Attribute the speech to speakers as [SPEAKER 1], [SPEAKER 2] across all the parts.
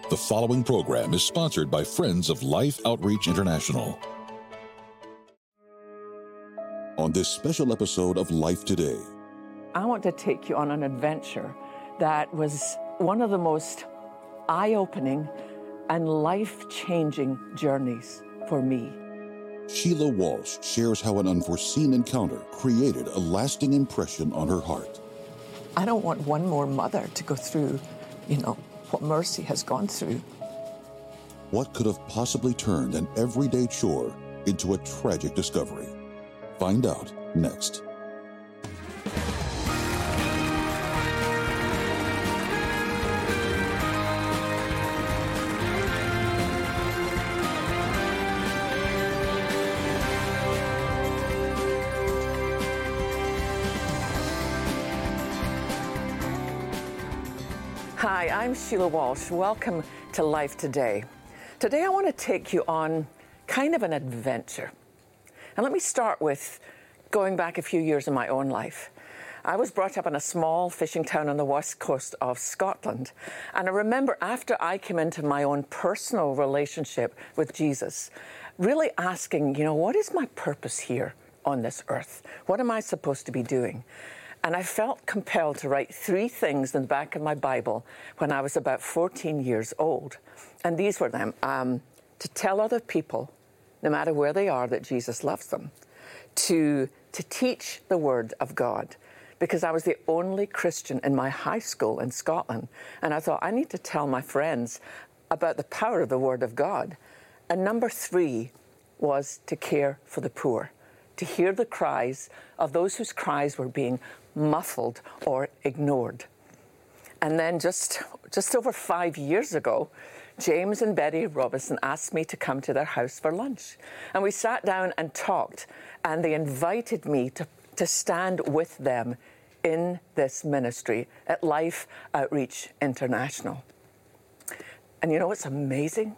[SPEAKER 1] The following program is sponsored by Friends of Life Outreach International. On this special episode of Life Today,
[SPEAKER 2] I want to take you on an adventure that was one of the most eye-opening and life-changing journeys for me.
[SPEAKER 1] Sheila Walsh shares how an unforeseen encounter created a lasting impression on her heart.
[SPEAKER 3] I don't want one more mother to go through, what Mercy has gone through.
[SPEAKER 1] What could have possibly turned an everyday chore into a tragic discovery? Find out next.
[SPEAKER 2] Hi, I'm Sheila Walsh. Welcome to Life Today. Today I want to take you on kind of an adventure. And let me start with going back a few years in my own life. I was brought up in a small fishing town on the west coast of Scotland. And I remember after I came into my own personal relationship with Jesus, really asking, what is my purpose here on this earth? What am I supposed to be doing? And I felt compelled to write 3 things in the back of my Bible when I was about 14 years old. And these were them. To tell other people, no matter where they are, that Jesus loves them. To teach the Word of God. Because I was the only Christian in my high school in Scotland. And I thought, I need to tell my friends about the power of the Word of God. And number 3 was to care for the poor. To hear the cries of those whose cries were being muffled or ignored. And then just over 5 years ago, James and Betty Robinson asked me to come to their house for lunch. And we sat down and talked, and they invited me to stand with them in this ministry at Life Outreach International. And what's amazing?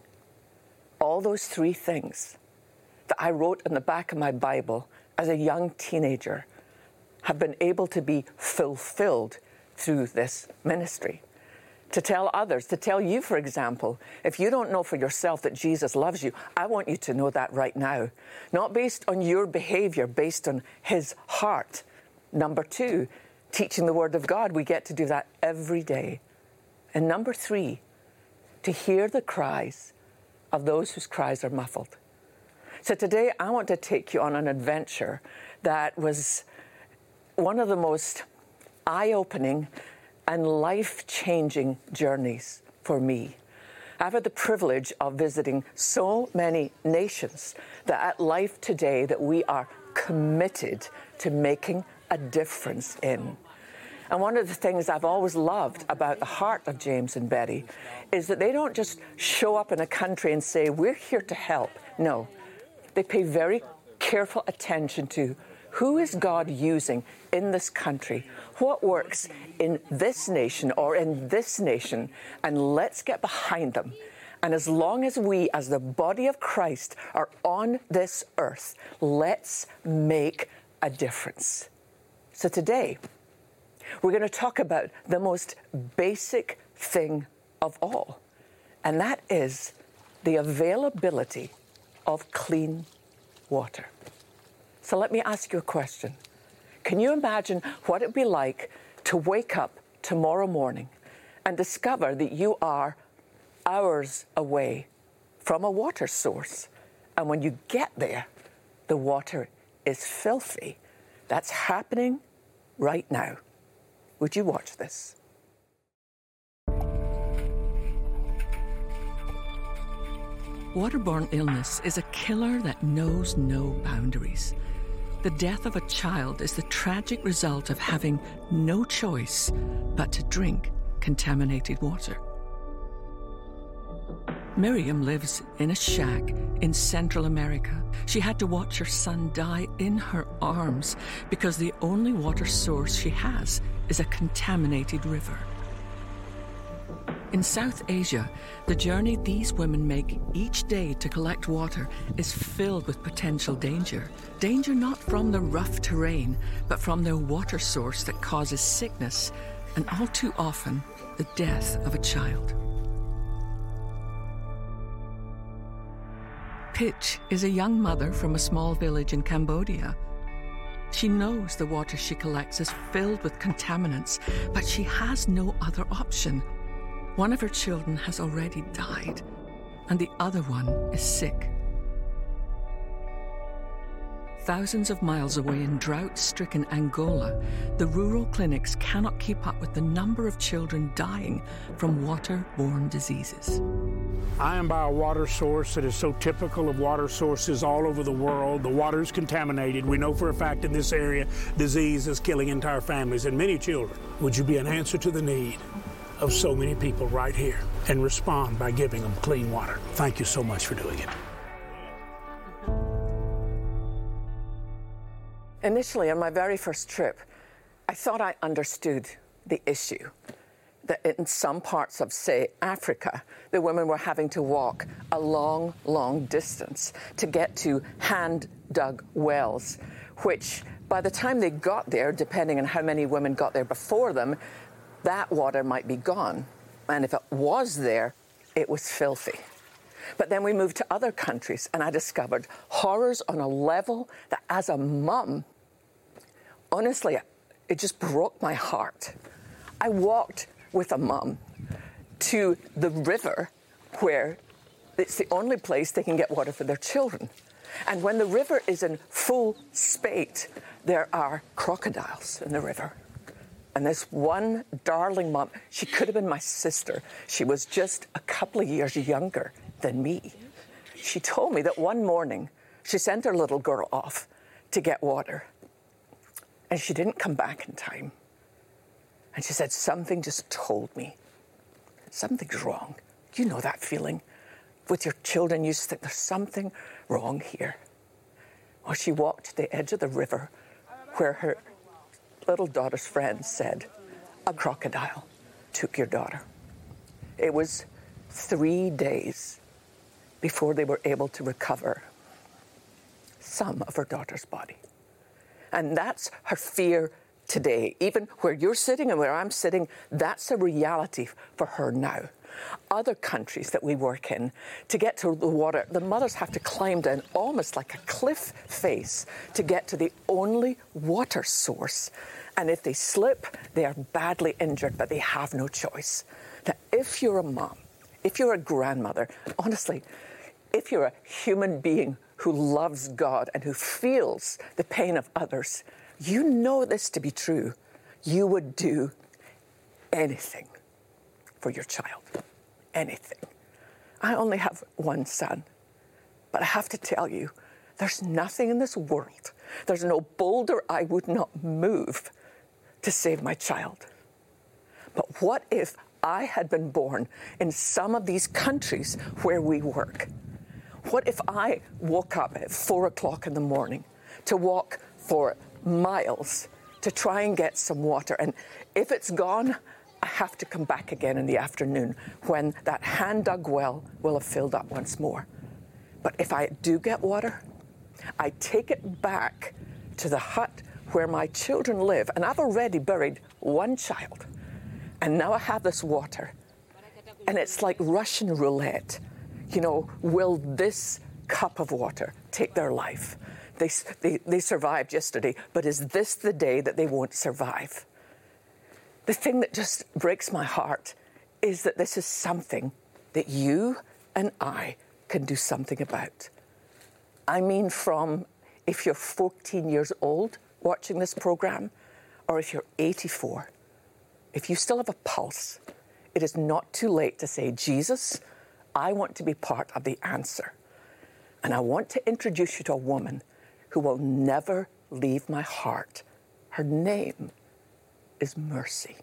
[SPEAKER 2] All those 3 things that I wrote in the back of my Bible as a young teenager have been able to be fulfilled through this ministry. To tell others, to tell you, for example, if you don't know for yourself that Jesus loves you, I want you to know that right now. Not based on your behavior, based on his heart. Number 2, teaching the Word of God. We get to do that every day. And number 3, to hear the cries of those whose cries are muffled. So today I want to take you on an adventure that was one of the most eye-opening and life-changing journeys for me. I've had the privilege of visiting so many nations that at Life Today that we are committed to making a difference in. And one of the things I've always loved about the heart of James and Betty is that they don't just show up in a country and say, we're here to help. No, they pay very careful attention to who is God using in this country? What works in this nation or in this nation? And let's get behind them. And as long as we, as the body of Christ, are on this earth, let's make a difference. So today, we're going to talk about the most basic thing of all. And that is the availability of clean water. So let me ask you a question. Can you imagine what it'd be like to wake up tomorrow morning and discover that you are hours away from a water source? And when you get there, the water is filthy. That's happening right now. Would you watch this?
[SPEAKER 4] Waterborne illness is a killer that knows no boundaries. The death of a child is the tragic result of having no choice but to drink contaminated water. Miriam lives in a shack in Central America. She had to watch her son die in her arms because the only water source she has is a contaminated river. In South Asia, the journey these women make each day to collect water is filled with potential danger. Danger not from the rough terrain, but from their water source that causes sickness and all too often the death of a child. Pitch is a young mother from a small village in Cambodia. She knows the water she collects is filled with contaminants, but she has no other option. One of her children has already died, and the other one is sick. Thousands of miles away in drought-stricken Angola, the rural clinics cannot keep up with the number of children dying from water-borne diseases.
[SPEAKER 5] I am by a water source that is so typical of water sources all over the world. The water is contaminated. We know for a fact in this area, disease is killing entire families and many children. Would you be an answer to the need of so many people right here and respond by giving them clean water? Thank you so much for doing it.
[SPEAKER 2] Initially, on my very first trip, I thought I understood the issue. That in some parts of, say, Africa, the women were having to walk a long, long distance to get to hand-dug wells, which by the time they got there, depending on how many women got there before them, that water might be gone. And if it was there, it was filthy. But then we moved to other countries, and I discovered horrors on a level that, as a mum, honestly, it just broke my heart. I walked with a mum to the river where it's the only place they can get water for their children. And when the river is in full spate, there are crocodiles in the river. And this one darling mum, she could have been my sister. She was just a couple of years younger than me. She told me that one morning she sent her little girl off to get water, and she didn't come back in time. And she said, something just told me, something's wrong. You know that feeling with your children, you just think there's something wrong here. Well, she walked to the edge of the river where her little daughter's friend said, a crocodile took your daughter. It was 3 days before they were able to recover some of her daughter's body. And that's her fear today. Even where you're sitting and where I'm sitting, that's a reality for her now. Other countries that we work in, to get to the water, the mothers have to climb down almost like a cliff face to get to the only water source. And if they slip, they are badly injured, but they have no choice. Now, if you're a mom, if you're a grandmother, honestly, if you're a human being who loves God and who feels the pain of others, you know this to be true. You would do anything for your child. Anything. I only have one son, but I have to tell you, there's nothing in this world, there's no boulder I would not move to save my child. But what if I had been born in some of these countries where we work? What if I woke up at 4 o'clock in the morning to walk for miles to try and get some water? And if it's gone, I have to come back again in the afternoon when that hand-dug well will have filled up once more. But if I do get water, I take it back to the hut where my children live. And I've already buried one child. And now I have this water. And it's like Russian roulette. You know, will this cup of water take their life? They survived yesterday, but is this the day that they won't survive? The thing that just breaks my heart is that this is something that you and I can do something about. I mean, from if you're 14 years old watching this program, or if you're 84, if you still have a pulse, it is not too late to say, Jesus, I want to be part of the answer. And I want to introduce you to a woman who will never leave my heart. Her name is Mercy.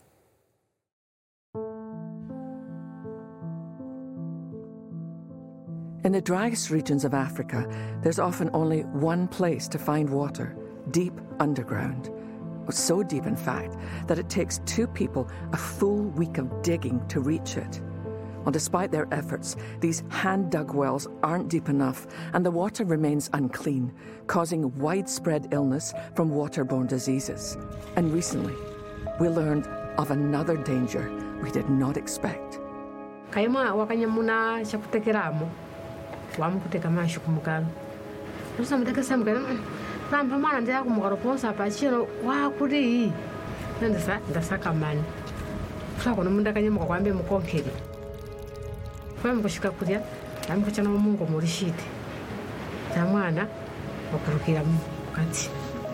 [SPEAKER 4] In the driest regions of Africa, there's often only one place to find water, deep underground. So deep, in fact, that it takes two people a full week of digging to reach it. Well, despite their efforts, these hand-dug wells aren't deep enough, and the water remains unclean, causing widespread illness from waterborne diseases. And recently, we learned of another danger we did not expect.
[SPEAKER 6] Kaya mga wakanya muna siya kutekera mo. wamukuteka mashi kumukalo usamuteka mukalo pampa mwana ndira kumukalo posa pachino wakuri ndasaka mani kusakono mundakanyemuka kwambe mukonkeri kwamukushika kurya amikuchana mungu murishite tamwana wakurukira mukati.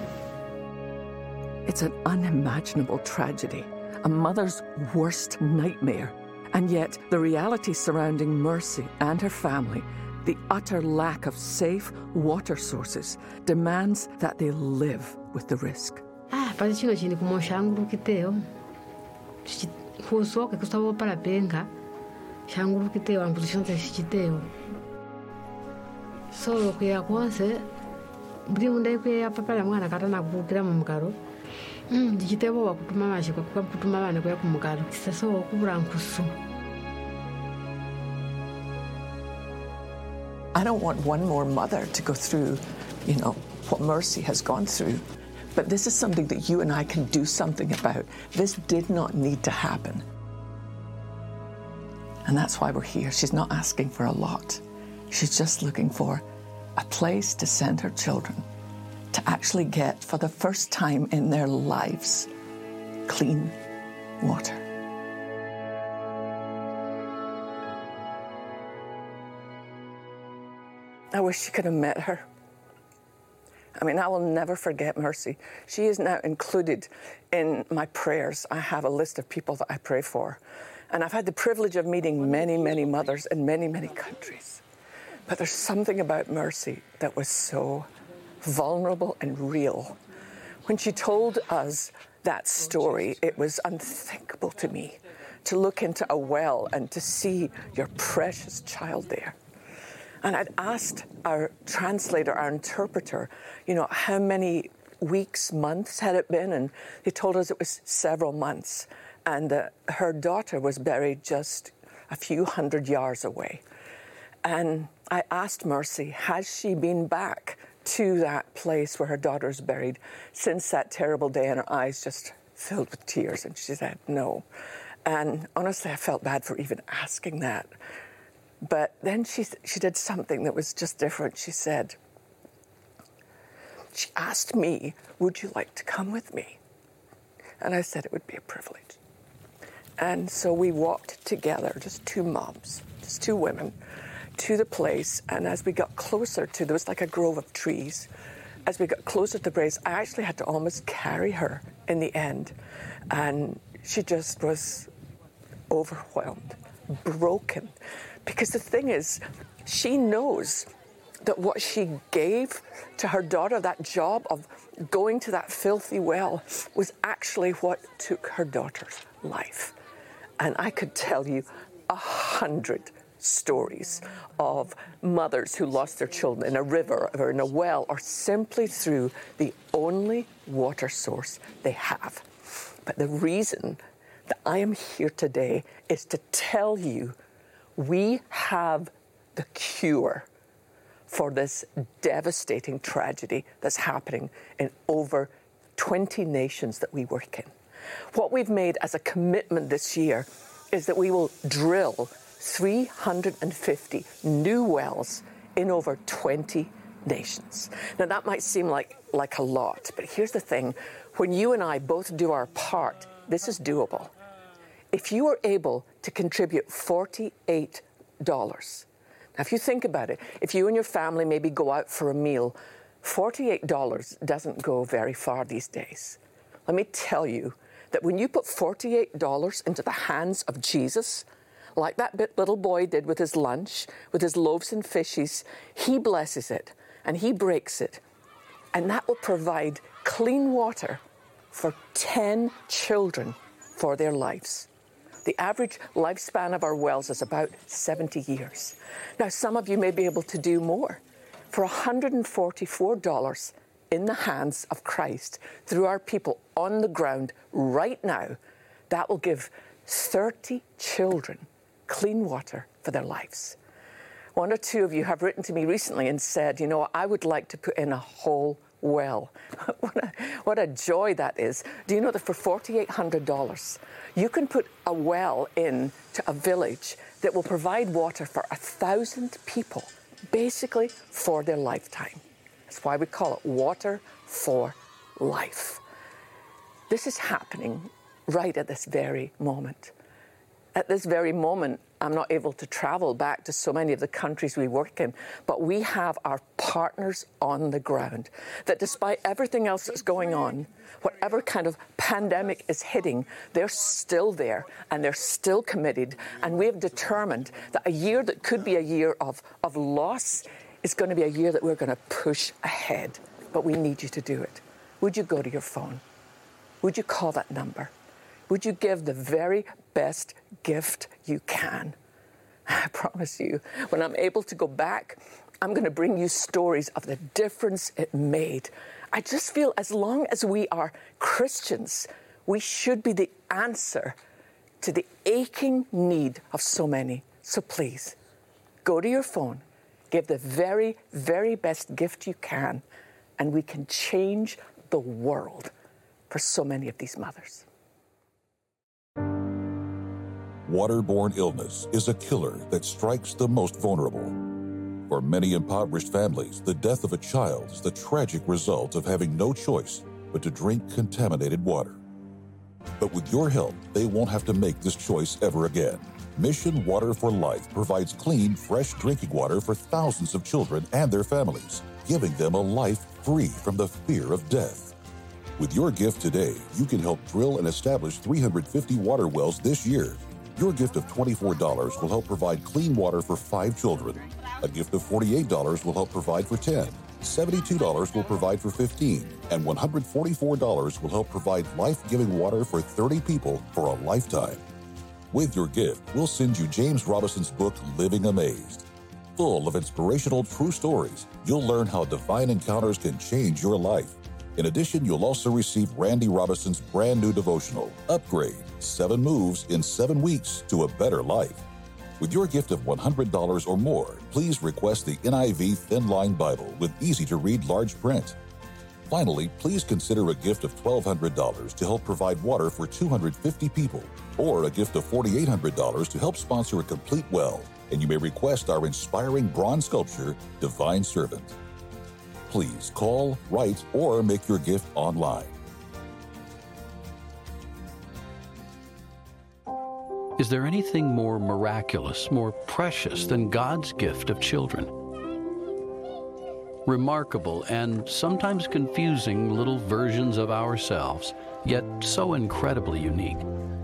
[SPEAKER 4] It's an unimaginable tragedy, a mother's worst nightmare. And yet, the reality surrounding Mercy and her family, the utter lack of safe water sources, demands that they live with the risk.
[SPEAKER 6] Pasi chino chini kumoshangu kiteo. Kusoke kustavo para benga. Shangu kiteo ambushonte chiteo. So kuya kwanse brimunda kuya papa la mwana katana kukira mu mukaro. Dichitebo wakutuma mashi kwa kutuma bana kuya ku mukaro. Kisaso okubura nkusu.
[SPEAKER 3] I don't want one more mother to go through, what Mercy has gone through. But this is something that you and I can do something about. This did not need to happen. And that's why we're here. She's not asking for a lot. She's just looking for a place to send her children to actually get, for the first time in their lives, clean water.
[SPEAKER 2] I wish you could have met her. I mean, I will never forget Mercy. She is now included in my prayers. I have a list of people that I pray for. And I've had the privilege of meeting many, many mothers in many, many countries. But there's something about Mercy that was so vulnerable and real. When she told us that story, it was unthinkable to me to look into a well and to see your precious child there. And I'd asked our translator, our interpreter, how many weeks, months had it been? And he told us it was several months. And her daughter was buried just a few hundred yards away. And I asked Mercy, has she been back to that place where her daughter's buried since that terrible day? And her eyes just filled with tears. And she said, no. And honestly, I felt bad for even asking that. But then she did something that was just different. She asked me, would you like to come with me? And I said it would be a privilege. And so we walked together, just two moms, just two women, to the place. And as we got closer there was like a grove of trees. As we got closer to the place, I actually had to almost carry her in the end. And she just was overwhelmed, broken. Because the thing is, she knows that what she gave to her daughter, that job of going to that filthy well, was actually what took her daughter's life. And I could tell you 100 stories of mothers who lost their children in a river or in a well or simply through the only water source they have. But the reason that I am here today is to tell you we have the cure for this devastating tragedy that's happening in over 20 nations that we work in. What we've made as a commitment this year is that we will drill 350 new wells in over 20 nations. Now, that might seem like a lot, but here's the thing. When you and I both do our part, this is doable. If you are able to contribute $48, now if you think about it, if you and your family maybe go out for a meal, $48 doesn't go very far these days. Let me tell you that when you put $48 into the hands of Jesus, like that little boy did with his lunch, with his loaves and fishes, he blesses it and he breaks it. And that will provide clean water for 10 children for their lives. The average lifespan of our wells is about 70 years. Now, some of you may be able to do more. For $144 in the hands of Christ, through our people on the ground right now, that will give 30 children clean water for their lives. One or two of you have written to me recently and said, I would like to put in a whole well. What a joy that is. Do you know that for $4,800, you can put a well in to a village that will provide water for 1,000 people basically for their lifetime. That's why we call it Water for Life. This is happening right at this very moment. At this very moment, I'm not able to travel back to so many of the countries we work in, but we have our partners on the ground that despite everything else that's going on, whatever kind of pandemic is hitting, they're still there and they're still committed. And we have determined that a year that could be a year of loss is going to be a year that we're going to push ahead. But we need you to do it. Would you go to your phone? Would you call that number? Would you give the very best gift you can? I promise you, when I'm able to go back, I'm going to bring you stories of the difference it made. I just feel as long as we are Christians, we should be the answer to the aching need of so many. So please, go to your phone, give the very, very best gift you can, and we can change the world for so many of these mothers.
[SPEAKER 1] Waterborne illness is a killer that strikes the most vulnerable. For many impoverished families, the death of a child is the tragic result of having no choice but to drink contaminated water. But with your help, they won't have to make this choice ever again. Mission Water for Life provides clean, fresh drinking water for thousands of children and their families, giving them a life free from the fear of death. With your gift today, you can help drill and establish 350 water wells this year. Your gift of $24 will help provide clean water for 5 children. A gift of $48 will help provide for 10. $72 will provide for 15. And $144 will help provide life-giving water for 30 people for a lifetime. With your gift, we'll send you James Robinson's book, Living Amazed. Full of inspirational true stories, you'll learn how divine encounters can change your life. In addition, you'll also receive Randy Robinson's brand new devotional, Upgrade, 7 Moves in 7 Weeks to a Better Life. With your gift of $100 or more, please request the NIV Thin Line Bible with easy-to-read large print. Finally, please consider a gift of $1,200 to help provide water for 250 people, or a gift of $4,800 to help sponsor a complete well, and you may request our inspiring bronze sculpture, Divine Servant. Please call, write, or make your gift online.
[SPEAKER 7] Is there anything more miraculous, more precious than God's gift of children? Remarkable and sometimes confusing little versions of ourselves, yet so incredibly unique.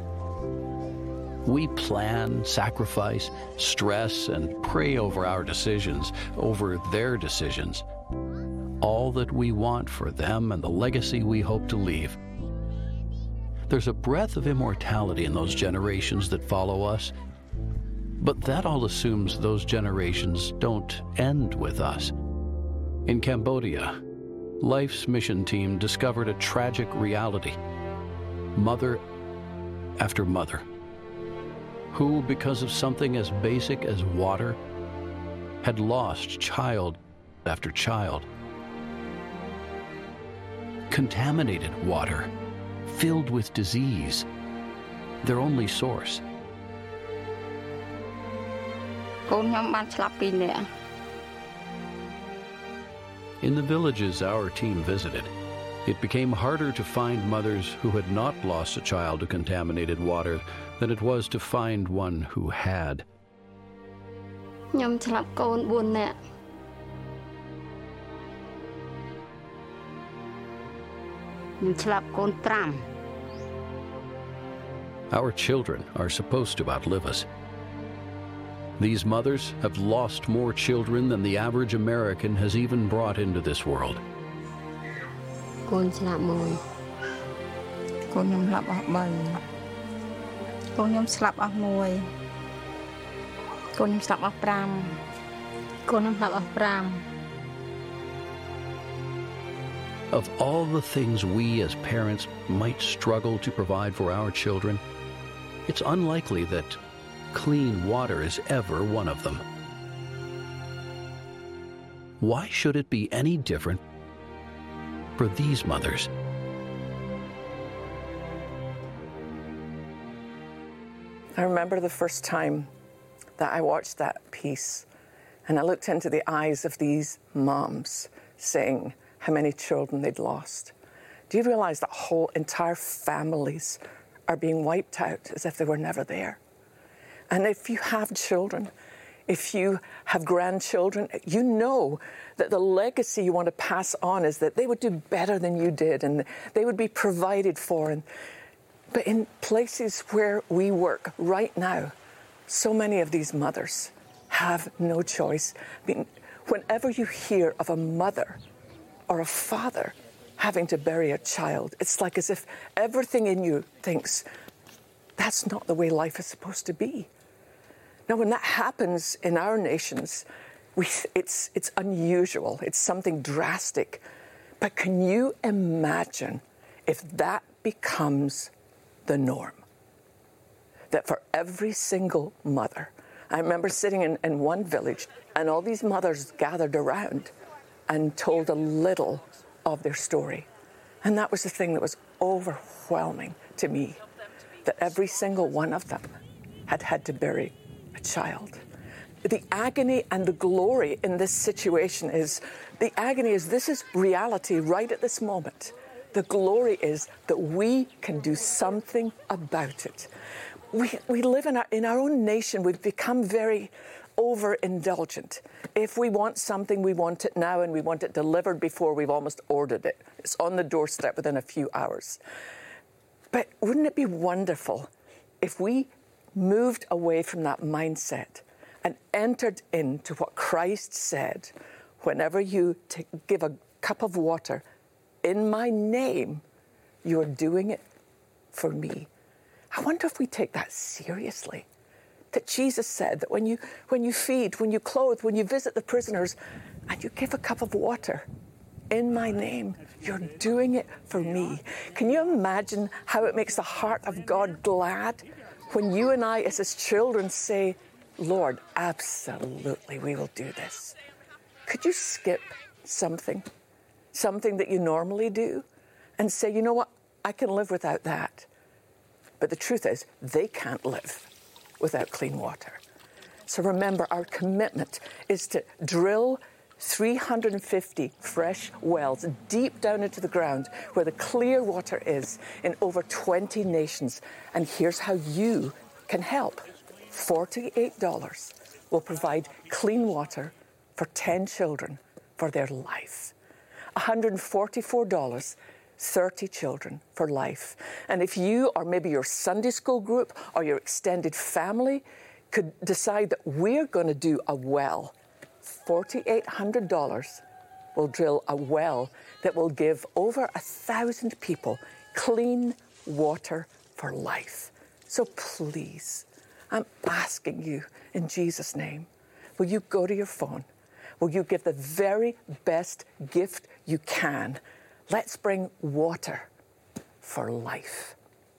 [SPEAKER 7] We plan, sacrifice, stress, and pray over our decisions, over their decisions. All that we want for them and the legacy we hope to leave. There's a breath of immortality in those generations that follow us, but that all assumes those generations don't end with us. In Cambodia, Life's mission team discovered a tragic reality. Mother after mother, who, because of something as basic as water, had lost child after child. Contaminated water, filled with disease, their only source. In the villages our team visited, it became harder to find mothers who had not lost a child to contaminated water than it was to find one who had. Our children are supposed to outlive us. These mothers have lost more children than the average American has even brought into this world. Of all the things we as parents might struggle to provide for our children, it's unlikely that clean water is ever one of them. Why should it be any different for these mothers?
[SPEAKER 2] I remember the first time that I watched that piece, And I looked into the eyes of these moms saying how many children they'd lost. Do you realize that whole entire families are being wiped out as if they were never there? And if you have children, if you have grandchildren, you know that the legacy you want to pass on is that they would do better than you did and they would be provided for. But in places where we work right now, so many of these mothers have no choice. I mean, whenever you hear of a mother or a father having to bury a child, it's like as if everything in you thinks, that's not the way life is supposed to be. Now, when that happens in our nations, it's unusual. It's something drastic. But can you imagine if that becomes the norm? That for every single mother, I remember sitting in one village and all these mothers gathered around and told a little of their story. And that was the thing that was overwhelming to me, that every single one of them had to bury a child. The agony and the glory in this situation is, the agony is this is reality right at this moment. The glory is that we can do something about it. We live in our own nation, we've become very overindulgent. If we want something, we want it now and we want it delivered before we've almost ordered it. It's on the doorstep within a few hours. But wouldn't it be wonderful if we moved away from that mindset and entered into what Christ said, whenever you give a cup of water in my name, you're doing it for me. I wonder if we take that seriously. That Jesus said that when you feed, when you clothe, when you visit the prisoners, and you give a cup of water in my name, you're doing it for me. Can you imagine how it makes the heart of God glad when you and I as his children say, Lord, absolutely, we will do this. Could you skip something that you normally do and say, you know what, I can live without that. But the truth is, they can't live without clean water. So remember, our commitment is to drill 350 fresh wells deep down into the ground where the clear water is in over 20 nations. And here's how you can help. $48 will provide clean water for 10 children for their life. $144, 30 children for life. And if you or maybe your Sunday school group or your extended family could decide that we're going to do a well, $4,800 will drill a well that will give over 1,000 people clean water for life. So please, I'm asking you in Jesus' name, will you go to your phone? Will you give the very best gift you can? Let's bring water for life.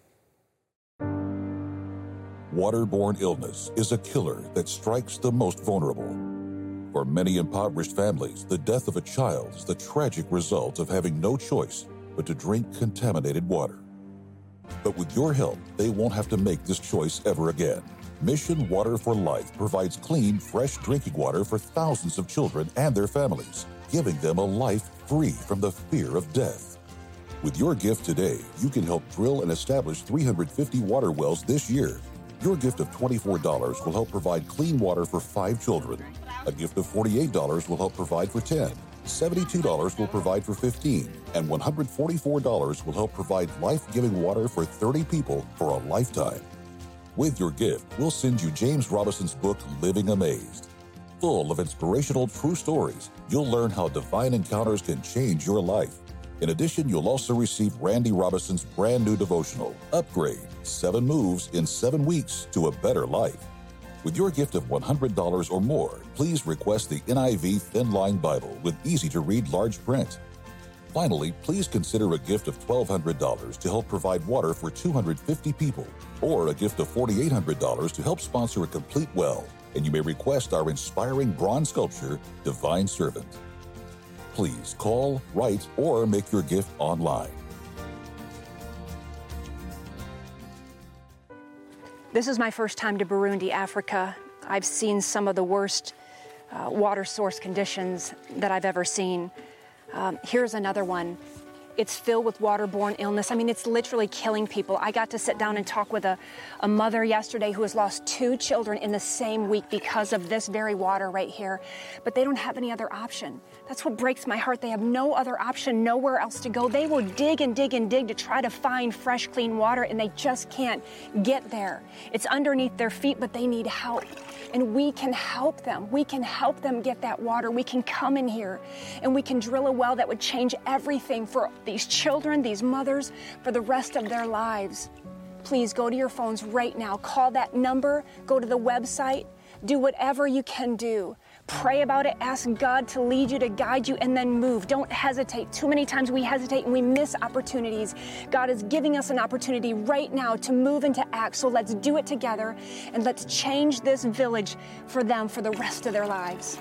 [SPEAKER 1] Waterborne illness is a killer that strikes the most vulnerable. For many impoverished families, the death of a child is the tragic result of having no choice but to drink contaminated water. But with your help, they won't have to make this choice ever again. Mission Water for Life provides clean, fresh drinking water for thousands of children and their families, giving them a life free from the fear of death. With your gift today, you can help drill and establish 350 water wells this year. Your gift of $24 will help provide clean water for 5 children. A gift of $48 will help provide for 10. $72 will provide for 15. And $144 will help provide life-giving water for 30 people for a lifetime. With your gift, we'll send you James Robinson's book, Living Amazed. Full of inspirational true stories, you'll learn how divine encounters can change your life. In addition, you'll also receive Randy Robinson's brand new devotional, Upgrade, 7 Moves in 7 Weeks to a Better Life. With your gift of $100 or more, please request the NIV Thin Line Bible with easy-to-read large print. Finally, please consider a gift of $1,200 to help provide water for 250 people, or a gift of $4,800 to help sponsor a complete well, and you may request our inspiring bronze sculpture, Divine Servant. Please call, write, or make your gift online.
[SPEAKER 8] This is my first time to Burundi, Africa. I've seen some of the worst water source conditions that I've ever seen. Here's another one. It's filled with waterborne illness. I mean, it's literally killing people. I got to sit down and talk with a mother yesterday who has lost 2 children in the same week because of this very water right here. But they don't have any other option. That's what breaks my heart. They have no other option, nowhere else to go. They will dig and dig and dig to try to find fresh, clean water, and they just can't get there. It's underneath their feet, but they need help. And we can help them. We can help them get that water. We can come in here and we can drill a well that would change everything for these children, these mothers, for the rest of their lives. Please go to your phones right now. Call that number. Go to the website. Do whatever you can do. Pray about it. Ask God to lead you, to guide you, and then move. Don't hesitate. Too many times we hesitate and we miss opportunities. God is giving us an opportunity right now to move and to act. So let's do it together, and let's change this village for them for the rest of their lives.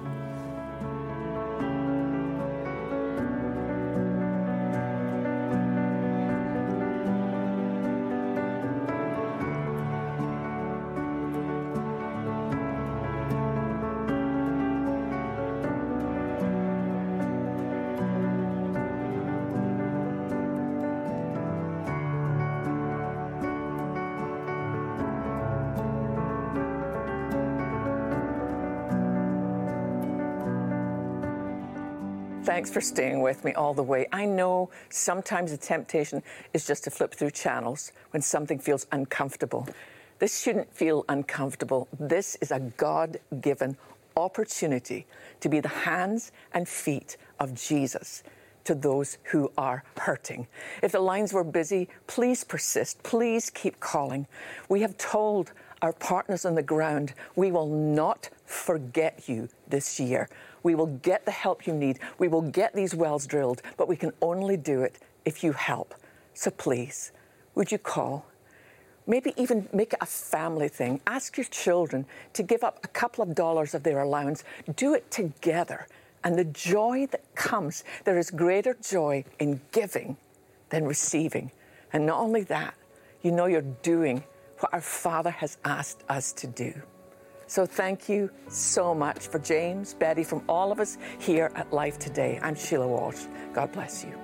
[SPEAKER 2] Thanks for staying with me all the way. I know sometimes the temptation is just to flip through channels when something feels uncomfortable. This shouldn't feel uncomfortable. This is a God-given opportunity to be the hands and feet of Jesus to those who are hurting. If the lines were busy, please persist. Please keep calling. We have told our partners on the ground, we will not forget you this year. We will get the help you need. We will get these wells drilled, but we can only do it if you help. So please, would you call? Maybe even make it a family thing. Ask your children to give up a couple of dollars of their allowance. Do it together. And the joy that comes, there is greater joy in giving than receiving. And not only that, you know you're doing what our Father has asked us to do. So thank you so much for James, Betty, from all of us here at Life Today. I'm Sheila Walsh. God bless you.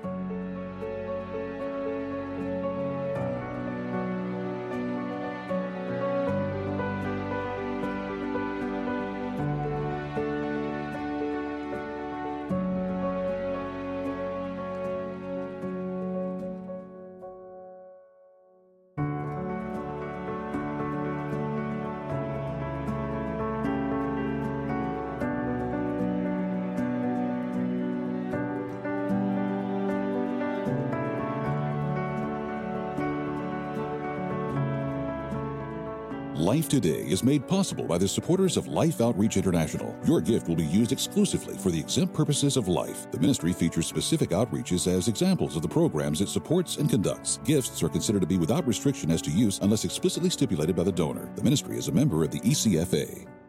[SPEAKER 1] Life Today is made possible by the supporters of Life Outreach International. Your gift will be used exclusively for the exempt purposes of life. The ministry features specific outreaches as examples of the programs it supports and conducts. Gifts are considered to be without restriction as to use unless explicitly stipulated by the donor. The ministry is a member of the ECFA.